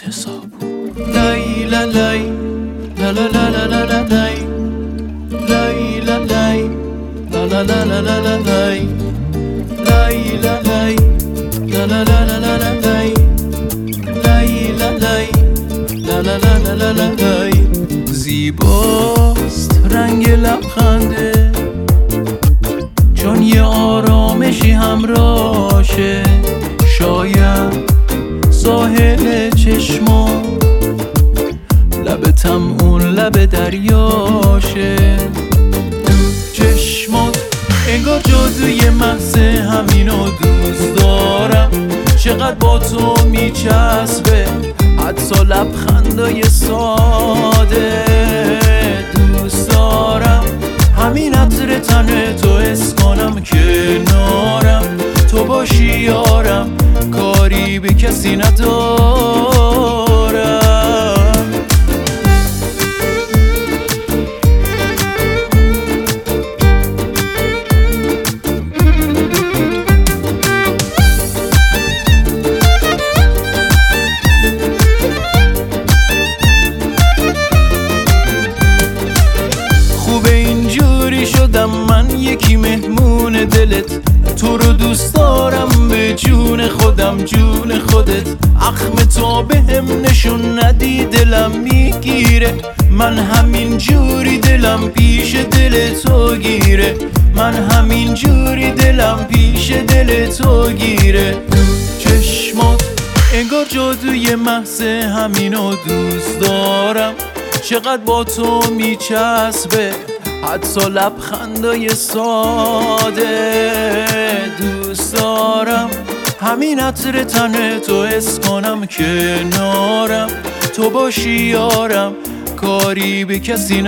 صابون. لای لا لای لا لا لا لا لا لا لای لای لا لای لا لا لا لا لا لا لای لای لا لای لا لا لا لا لا لا لای لای لا لای لا لا لا لا لا لا لای. زیباست رنگ لبخنده چون یه آرامشی همراشه، شاید ساحل چشما لبتم اون لب دریاشه. چشمات انگار جادوی محض، همینو دوست دارم، چقدر با تو میچسبه حتی لبخندای ساده. دوست دارم همین عطر تن تو حس کنم کنارم، تو باشی یارم، کاری به کسی ندارم. خوبه اینجوری شدم من یکی مهمون دلت، تو رو دوست دارم به جون خودم جون خودت. اخم تو بهم نشون ندی دلم میگیره، من همین جوری دلم پیش دل تو گیره، من همین جوری دلم پیش دل تو گیره. چشمات انگار جادوی محض، همینو دوست دارم، چقدر با تو میچسبه حتی لبخندای ساده. دوست دارم همین عطر تن تو حس کنم کنارم، تو باشی یارم، کاری به کسی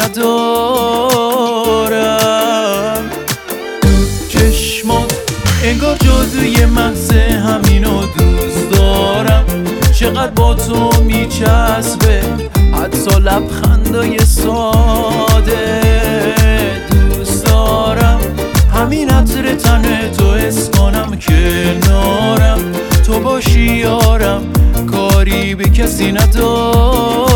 ندارم. چشمات انگار جادوی محض، همینو دوست دارم، چقدر با تو میچسبه حتی لبخندای ساده. دوست دارم همین عطر تن تو حس کنم کنارم، تو باشی یارم، کاری به کسی ندارم.